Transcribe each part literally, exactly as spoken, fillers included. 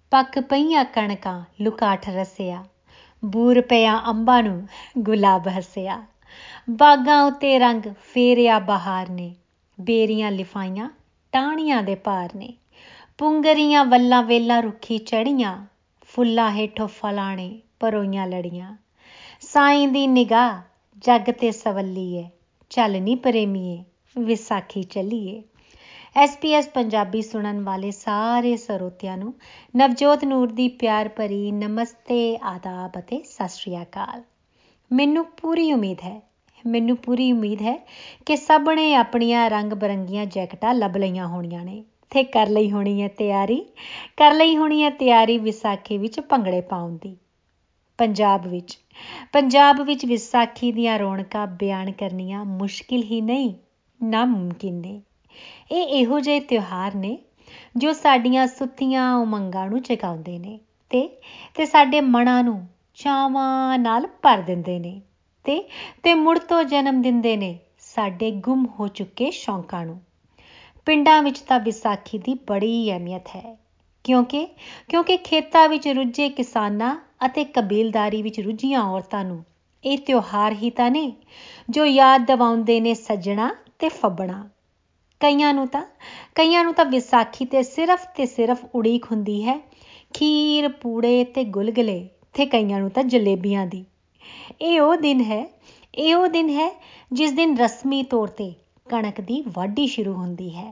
ਪੱਕ ਪਈਆਂ ਕਣਕਾਂ ਲੁਕਾਠ ਰਸਿਆ, ਬੂਰ ਪਿਆ ਅੰਬਾਂ ਨੂੰ ਗੁਲਾਬ ਹੱਸਿਆ। ਬਾਗਾਂ ਉੱਤੇ ਰੰਗ ਫੇਰਿਆ ਬਹਾਰ ਨੇ, ਬੇਰੀਆਂ ਲਿਫਾਈਆਂ ਟਾਹਣੀਆਂ ਦੇ ਭਾਰ ਨੇ। ਪੁੰਗਰੀਆਂ ਵੱਲਾਂ ਵੇਲਾਂ ਰੁੱਖੀ ਚੜ੍ਹੀਆਂ, ਫੁੱਲਾਂ ਹੇਠੋਂ ਫਲਾਣੇ ਪਰੋਈਆਂ ਲੜੀਆਂ। ਸਾਈਂ ਦੀ ਨਿਗਾਹ ਜੱਗ 'ਤੇ ਸਵੱਲੀ ਏ, ਚੱਲ ਨੀ ਪ੍ਰੇਮੀਏ ਵਿਸਾਖੀ ਚੱਲੀਏ। ਐਸ ਪੀ ਐਸ ਪੰਜਾਬੀ ਸੁਣਨ ਵਾਲੇ ਸਾਰੇ ਸਰੋਤਿਆਂ ਨੂੰ ਨਵਜੋਤ ਨੂਰ ਦੀ ਪਿਆਰ ਭਰੀ ਨਮਸਤੇ, ਆਦਾਬ ਅਤੇ ਸਤਿ ਸ਼੍ਰੀ ਅਕਾਲ। ਮੈਨੂੰ ਪੂਰੀ ਉਮੀਦ ਹੈ ਮੈਨੂੰ ਪੂਰੀ ਉਮੀਦ ਹੈ ਕਿ ਸਭ ਨੇ ਆਪਣੀਆਂ ਰੰਗ ਬਿਰੰਗੀਆਂ ਜੈਕਟਾਂ ਲੱਭ ਲਈਆਂ ਹੋਣੀਆਂ ਨੇ ਅਤੇ ਕਰ ਲਈ ਹੋਣੀ ਹੈ ਤਿਆਰੀ ਕਰ ਲਈ ਹੋਣੀ ਹੈ ਤਿਆਰੀ ਵਿਸਾਖੀ ਵਿੱਚ ਭੰਗੜੇ ਪਾਉਣ ਦੀ। ਪੰਜਾਬ ਵਿੱਚ ਪੰਜਾਬ ਵਿੱਚ ਵਿਸਾਖੀ ਦੀਆਂ ਰੌਣਕਾਂ ਬਿਆਨ ਕਰਨੀਆਂ ਮੁਸ਼ਕਿਲ ਹੀ ਨਹੀਂ, ਨਾਮੁਮਕਿਨ ਨੇ। ਇਹ ਇਹੋ ਜਿਹੇ ਤਿਉਹਾਰ ਨੇ ਜੋ ਸਾਡੀਆਂ ਸੁੱਤੀਆਂ ਉਮੰਗਾਂ ਨੂੰ ਜਗਾਉਂਦੇ ਨੇ ਅਤੇ ਅਤੇ ਸਾਡੇ ਮਨਾਂ ਨੂੰ ਚਾਵਾਂ ਨਾਲ ਭਰ ਦਿੰਦੇ ਨੇ ਅਤੇ ਅਤੇ ਮੁੜ ਤੋਂ ਜਨਮ ਦਿੰਦੇ ਨੇ ਸਾਡੇ ਗੁੰਮ ਹੋ ਚੁੱਕੇ ਸ਼ੌਂਕਾਂ ਨੂੰ। ਪਿੰਡਾਂ ਵਿੱਚ ਤਾਂ ਵਿਸਾਖੀ ਦੀ ਬੜੀ ਅਹਿਮੀਅਤ ਹੈ, ਕਿਉਂਕਿ ਕਿਉਂਕਿ ਖੇਤਾਂ ਵਿੱਚ ਰੁੱਝੇ ਕਿਸਾਨਾਂ ਅਤੇ ਕਬੀਲਦਾਰੀ ਵਿੱਚ ਰੁੱਝੀਆਂ ਔਰਤਾਂ ਨੂੰ ਇਹ ਤਿਉਹਾਰ ਹੀ ਤਾਂ ਨੇ ਜੋ ਯਾਦ ਦਿਵਾਉਂਦੇ ਨੇ ਸੱਜਣਾ ਅਤੇ ਫੱਬਣਾ। ਕਈਆਂ ਨੂੰ ਤਾਂ ਕਈਆਂ ਨੂੰ ਤਾਂ ਵਿਸਾਖੀ 'ਤੇ ਸਿਰਫ ਅਤੇ ਸਿਰਫ ਉਡੀਕ ਹੁੰਦੀ ਹੈ ਖੀਰ ਪੂੜੇ ਅਤੇ ਗੁਲਗੁਲੇ ਅਤੇ ਕਈਆਂ ਨੂੰ ਤਾਂ ਜਲੇਬੀਆਂ ਦੀ। ਇਹ ਉਹ ਦਿਨ ਹੈ ਇਹ ਉਹ ਦਿਨ ਹੈ ਜਿਸ ਦਿਨ ਰਸਮੀ ਤੌਰ 'ਤੇ ਕਣਕ ਦੀ ਵਾਢੀ ਸ਼ੁਰੂ ਹੁੰਦੀ ਹੈ।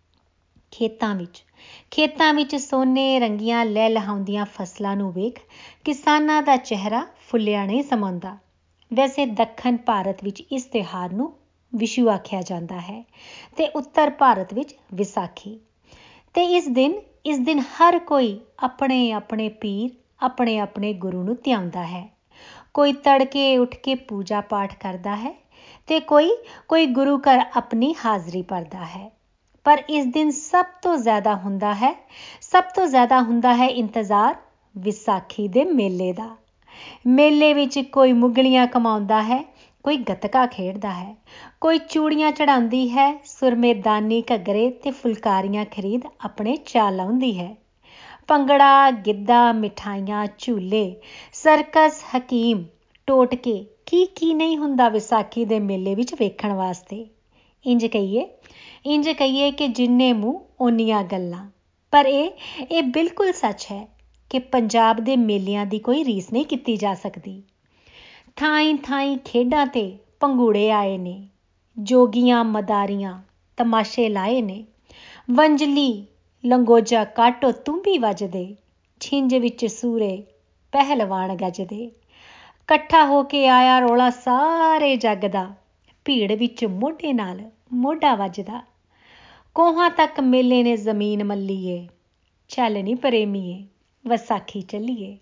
ਖੇਤਾਂ ਵਿੱਚ ਖੇਤਾਂ ਵਿੱਚ ਸੋਨੇ ਰੰਗੀਆਂ ਲਹਿਲਹਾਉਂਦੀਆਂ ਫਸਲਾਂ ਨੂੰ ਵੇਖ ਕਿਸਾਨਾਂ ਦਾ ਚਿਹਰਾ ਫੁੱਲਿਆ ਨਹੀਂ ਸਮਾਉਂਦਾ। ਵੈਸੇ ਦੱਖਣ ਭਾਰਤ ਵਿੱਚ ਇਸ ਤਿਉਹਾਰ ਨੂੰ ਵਿਸ਼ੂ ਆਖਿਆ ਜਾਂਦਾ ਹੈ ਅਤੇ ਉੱਤਰ ਭਾਰਤ ਵਿੱਚ ਵਿਸਾਖੀ। ਅਤੇ ਇਸ ਦਿਨ ਇਸ ਦਿਨ ਹਰ ਕੋਈ ਆਪਣੇ ਆਪਣੇ ਪੀਰ ਆਪਣੇ ਆਪਣੇ ਗੁਰੂ ਨੂੰ ਧਿਆਉਂਦਾ ਹੈ। ਕੋਈ ਤੜਕੇ ਉੱਠ ਕੇ ਪੂਜਾ ਪਾਠ ਕਰਦਾ ਹੈ ਅਤੇ ਕੋਈ ਕੋਈ ਗੁਰੂ ਘਰ ਆਪਣੀ ਹਾਜ਼ਰੀ ਭਰਦਾ ਹੈ। ਪਰ ਇਸ ਦਿਨ ਸਭ ਤੋਂ ਜ਼ਿਆਦਾ ਹੁੰਦਾ ਹੈ ਸਭ ਤੋਂ ਜ਼ਿਆਦਾ ਹੁੰਦਾ ਹੈ ਇੰਤਜ਼ਾਰ ਵਿਸਾਖੀ ਦੇ ਮੇਲੇ ਦਾ। ਮੇਲੇ ਵਿੱਚ ਕੋਈ ਮੁਗਲੀਆਂ ਕਮਾਉਂਦਾ ਹੈ, ਕੋਈ ਗੱਤਕਾ ਖੇਡਦਾ ਹੈ, ਕੋਈ ਚੂੜੀਆਂ ਚੜ੍ਹਾਉਂਦੀ ਹੈ, ਸੁਰਮੇਦਾਨੀ ਘੱਗਰੇ ਅਤੇ ਫੁਲਕਾਰੀਆਂ ਖਰੀਦ ਆਪਣੇ ਚਾਅ ਲਾਉਂਦੀ ਹੈ। ਭੰਗੜਾ ਗਿੱਧਾ ਮਿਠਾਈਆਂ ਝੂਲੇ ਸਰਕਸ ਹਕੀਮ ਟੋਟਕੇ ਕੀ ਕੀ ਨਹੀਂ ਹੁੰਦਾ ਵਿਸਾਖੀ ਦੇ ਮੇਲੇ ਵਿੱਚ ਵੇਖਣ ਵਾਸਤੇ। ਇੰਝ ਕਹੀਏ ਇੰਝ ਕਹੀਏ ਕਿ ਜਿੰਨੇ ਮੂੰਹ ਓਨੀਆਂ ਗੱਲਾਂ। ਪਰ ਇਹ ਇਹ ਬਿਲਕੁਲ ਸੱਚ ਹੈ ਕਿ ਪੰਜਾਬ ਦੇ ਮੇਲਿਆਂ ਦੀ ਕੋਈ ਰੀਸ ਨਹੀਂ ਕੀਤੀ ਜਾ ਸਕਦੀ। ਥਾਈਂ ਥਾਈਂ ਖੇਡਾਂ 'ਤੇ ਭੰਗੂੜੇ ਆਏ ਨੇ, ਜੋਗੀਆਂ ਮਦਾਰੀਆਂ ਤਮਾਸ਼ੇ ਲਾਏ ਨੇ। ਵੰਜਲੀ ਲੰਗੋਜਾ ਕਾਟੋ ਤੂੰਬੀ ਵੱਜਦੇ, ਛਿੰਝ ਵਿੱਚ ਸੂਰੇ ਪਹਿਲਵਾਨ ਗੱਜਦੇ। ਇਕੱਠਾ ਹੋ ਕੇ ਆਇਆ ਰੌਲਾ ਸਾਰੇ ਜੱਗ ਦਾ, ਭੀੜ ਵਿੱਚ ਮੋਢੇ ਨਾਲ ਮੋਢਾ ਵੱਜਦਾ। ਕੋਹਾਂ ਤੱਕ ਮੇਲੇ ਨੇ ਜ਼ਮੀਨ ਮੱਲੀਏ, ਚੱਲ ਨੀ ਪ੍ਰੇਮੀਏ ਵਿਸਾਖੀ ਚੱਲੀਏ।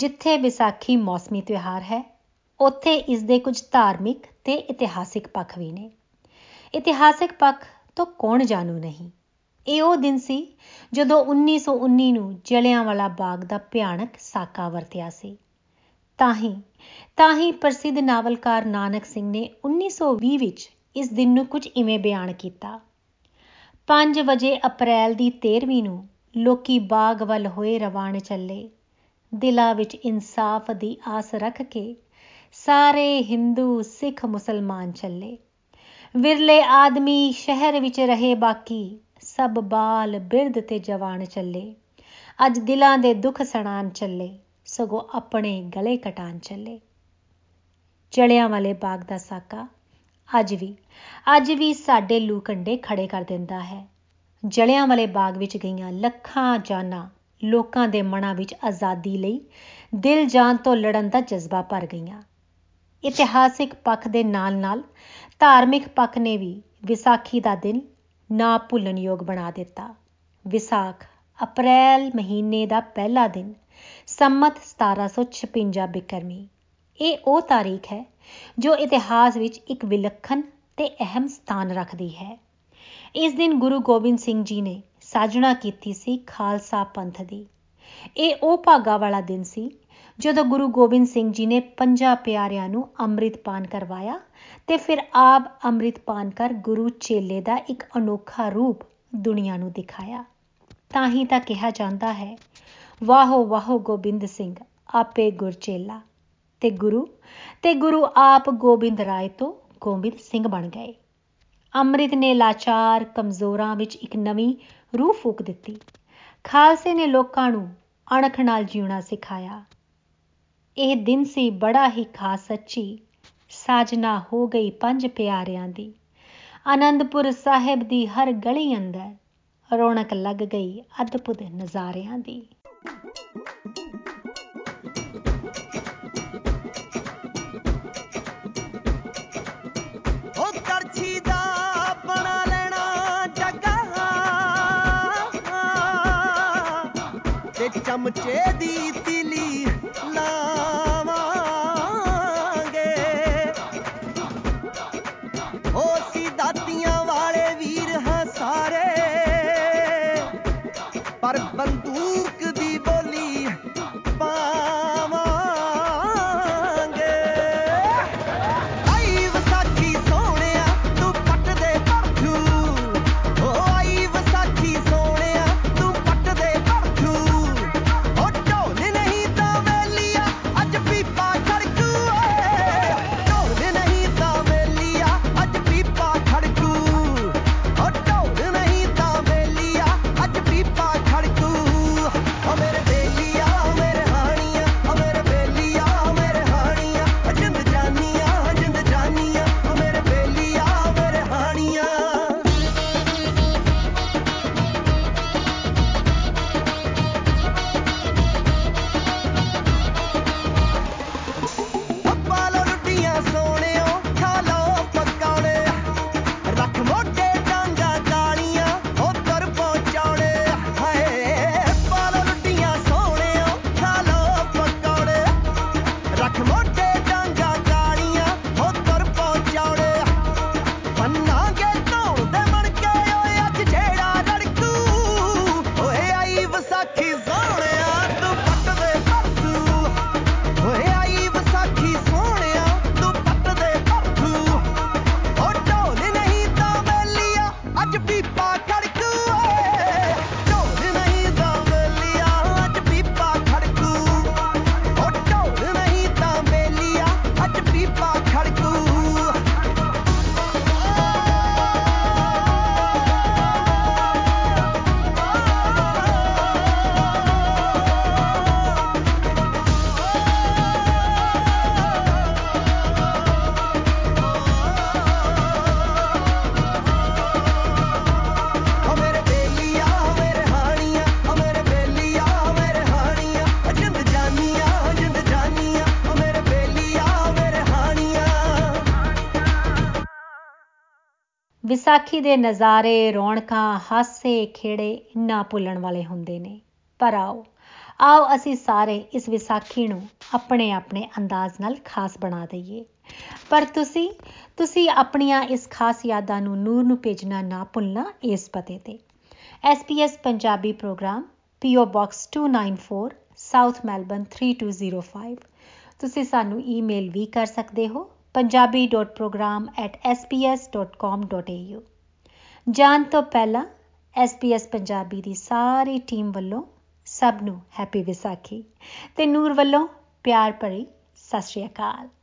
ਜਿੱਥੇ ਵਿਸਾਖੀ ਮੌਸਮੀ ਤਿਉਹਾਰ ਹੈ, ਉੱਥੇ ਇਸ ਦੇ ਕੁਝ ਧਾਰਮਿਕ ਤੇ ਇਤਿਹਾਸਿਕ ਪੱਖ ਵੀ ਨੇ। ਇਤਿਹਾਸਿਕ ਪੱਖ ਤੋਂ ਕੌਣ ਜਾਣੂ ਨਹੀਂ। ਇਹ ਉਹ ਦਿਨ ਸੀ ਜਦੋਂ ਉੱਨੀ ਸੌ ਉੱਨੀ ਨੂੰ ਜਲਿਆਂਵਾਲਾ ਬਾਗ ਦਾ ਭਿਆਨਕ ਸਾਕਾ ਵਰਤਿਆ ਸੀ। ਤਾਂ ਹੀ ਤਾਂ ਹੀ ਪ੍ਰਸਿੱਧ ਨਾਵਲਕਾਰ ਨਾਨਕ ਸਿੰਘ ਨੇ ਉੱਨੀ ਸੌ ਵੀਹ ਵਿੱਚ ਇਸ ਦਿਨ ਨੂੰ ਕੁਝ ਇਵੇਂ ਬਿਆਨ ਕੀਤਾ। ਪੰਜ ਵਜੇ ਅਪ੍ਰੈਲ ਦੀ ਤੇਰ੍ਹਵੀਂ ਨੂੰ ਲੋਕੀ ਬਾਗ ਵੱਲ ਹੋਏ ਰਵਾਨ ਚੱਲੇ, ਦਿਲਾਂ ਵਿੱਚ ਇਨਸਾਫ ਦੀ ਆਸ ਰੱਖ ਕੇ ਸਾਰੇ ਹਿੰਦੂ ਸਿੱਖ ਮੁਸਲਮਾਨ ਚੱਲੇ। ਵਿਰਲੇ ਆਦਮੀ ਸ਼ਹਿਰ ਵਿੱਚ ਰਹੇ, ਬਾਕੀ ਸਭ ਬਾਲ ਬਿਰਧ ਤੇ ਜਵਾਨ ਚੱਲੇ। ਅੱਜ ਦਿਲਾਂ ਦੇ ਦੁੱਖ ਸੁਣਾਉਣ ਚੱਲੇ, ਸਗੋਂ ਆਪਣੇ ਗਲੇ ਕਟਾਉਣ ਚੱਲੇ। ਜਲਿਆਂਵਾਲੇ ਬਾਗ ਦਾ ਸਾਕਾ ਅੱਜ ਵੀ ਅੱਜ ਵੀ ਸਾਡੇ ਲੂ ਕੰਡੇ ਖੜੇ ਕਰ ਦਿੰਦਾ ਹੈ। ਜਲਿਆਂਵਾਲੇ ਬਾਗ ਵਿੱਚ ਗਈਆਂ ਲੱਖਾਂ ਜਾਨਾਂ ਲੋਕਾਂ ਦੇ ਮਨਾਂ ਵਿੱਚ ਆਜ਼ਾਦੀ ਲਈ ਦਿਲ ਜਾਨ ਤੋਂ ਲੜਨ ਦਾ ਜਜ਼ਬਾ ਭਰ ਗਈਆਂ। ਇਤਿਹਾਸਿਕ ਪੱਖ ਦੇ ਨਾਲ ਨਾਲ ਧਾਰਮਿਕ ਪੱਖ ਨੇ ਵੀ ਵਿਸਾਖੀ ਦਾ ਦਿਨ ਨਾ ਭੁੱਲਣਯੋਗ ਬਣਾ ਦਿੱਤਾ। ਵਿਸਾਖ ਅਪ੍ਰੈਲ ਮਹੀਨੇ ਦਾ ਪਹਿਲਾ ਦਿਨ, ਸੰਮਤ ਸਤਾਰਾਂ ਸੌ ਛਪੰਜਾ ਬਿਕਰਮੀ। ਇਹ ਉਹ ਤਾਰੀਖ ਹੈ ਜੋ ਇਤਿਹਾਸ ਵਿੱਚ ਇੱਕ ਵਿਲੱਖਣ ਤੇ ਅਹਿਮ ਸਥਾਨ ਰੱਖਦੀ ਹੈ। ਇਸ ਦਿਨ ਗੁਰੂ ਗੋਬਿੰਦ ਸਿੰਘ ਜੀ ਨੇ ਸਾਜਣਾ ਕੀਤੀ ਸੀ ਖਾਲਸਾ ਪੰਥ ਦੀ। ਇਹ ਉਹ ਭਾਗਾਂ ਵਾਲਾ ਦਿਨ ਸੀ ਜਦੋਂ ਗੁਰੂ ਗੋਬਿੰਦ ਸਿੰਘ ਜੀ ਨੇ ਪੰਜਾਂ ਪਿਆਰਿਆਂ ਨੂੰ ਅੰਮ੍ਰਿਤਪਾਨ ਕਰਵਾਇਆ ਤੇ ਫਿਰ ਆਪ ਅੰਮ੍ਰਿਤਪਾਨ ਕਰ ਗੁਰੂ ਚੇਲੇ ਦਾ ਇੱਕ ਅਨੋਖਾ ਰੂਪ ਦੁਨੀਆ ਨੂੰ ਦਿਖਾਇਆ। ਤਾਂ ਹੀ ਤਾਂ ਕਿਹਾ ਜਾਂਦਾ ਹੈ, ਵਾਹੋ ਵਾਹੋ ਗੋਬਿੰਦ ਸਿੰਘ ਆਪੇ ਗੁਰ ਚੇਲਾ। ਤੇ ਗੁਰੂ ਤੇ ਗੁਰੂ ਆਪ ਗੋਬਿੰਦ ਰਾਏ ਤੋਂ ਗੋਬਿੰਦ ਸਿੰਘ ਬਣ ਗਏ। ਅੰਮ੍ਰਿਤ ਨੇ ਲਾਚਾਰ ਕਮਜ਼ੋਰਾਂ ਵਿੱਚ ਇੱਕ ਨਵੀਂ ਰੂਹ ਫੂਕ ਦਿੱਤੀ। ਖਾਲਸੇ ਨੇ ਲੋਕਾਂ ਨੂੰ ਅਣਖ ਨਾਲ ਜਿਉਣਾ ਸਿਖਾਇਆ। ਇਹ ਦਿਨ ਸੀ ਬੜਾ ਹੀ ਖਾਸ ਸੱਚੀ, ਸਾਜਨਾ ਹੋ ਗਈ ਪੰਜ ਪਿਆਰਿਆਂ ਦੀ। ਆਨੰਦਪੁਰ ਸਾਹਿਬ ਦੀ ਹਰ ਗਲੀ ਅੰਦਰ ਰੌਣਕ ਲੱਗ ਗਈ ਅਦਭੁਤ ਨਜ਼ਾਰਿਆਂ ਦੀ। ਚਮਚੇ ਦੀ ਤਿਲੀ ਲਾਵਾਂਗੇ, ਓ ਸੀ ਦਾਤੀਆਂ ਵਾਲੇ ਵੀਰ ਹਾਂ ਸਾਰੇ, ਪਰ ਬੰਦੂਕ ਦੀ ਬੋਲੀ ਪਾਵਾਂਗੇ। ਆਈ ਵਿਸਾਖੀ ਸੋਹਣਿਆ ਤੂੰ ਪੱਟ ਦੇ ਭੜਥੂ, ਓ ਆਈ ਵਿਸਾਖੀ ਸੋਹਣਿਆ ਤੂੰ ਪੱਟ ਦੇ ਭੜਥੂ। ਵਿਸਾਖੀ ਦੇ ਨਜ਼ਾਰੇ, ਰੌਣਕਾਂ, ਹਾਸੇ ਖੇੜੇ ਨਾ ਭੁੱਲਣ ਵਾਲੇ ਹੁੰਦੇ ਨੇ। ਪਰ ਆਓ ਆਓ ਅਸੀਂ ਸਾਰੇ ਇਸ ਵਿਸਾਖੀ ਨੂੰ ਆਪਣੇ ਆਪਣੇ ਅੰਦਾਜ਼ ਨਾਲ ਖਾਸ ਬਣਾ ਦਈਏ। ਪਰ ਤੁਸੀਂ ਤੁਸੀਂ ਆਪਣੀਆਂ ਇਸ ਖਾਸ ਯਾਦਾਂ ਨੂੰ ਨੂਰ ਨੂੰ ਭੇਜਣਾ ਨਾ ਭੁੱਲਣਾ ਇਸ ਪਤੇ 'ਤੇ। S P S Punjabi program, P O box two nine four, south Melbourne three two zero five. ਤੁਸੀਂ ਸਾਨੂੰ ਈਮੇਲ ਵੀ ਕਰ ਸਕਦੇ ਹੋ Punjabi dot program at S P S dot com dot A U. ਜਾਣ ਤੋਂ ਪਹਿਲਾਂ ਐਸ ਪੀ ਐਸ ਪੰਜਾਬੀ ਦੀ ਸਾਰੀ ਟੀਮ ਵੱਲੋਂ ਸਭ ਨੂੰ ਹੈਪੀ ਵਿਸਾਖੀ ਅਤੇ ਨੂਰ ਵੱਲੋਂ ਪਿਆਰ ਭਰੀ ਸਤਿ ਸ਼੍ਰੀ ਅਕਾਲ।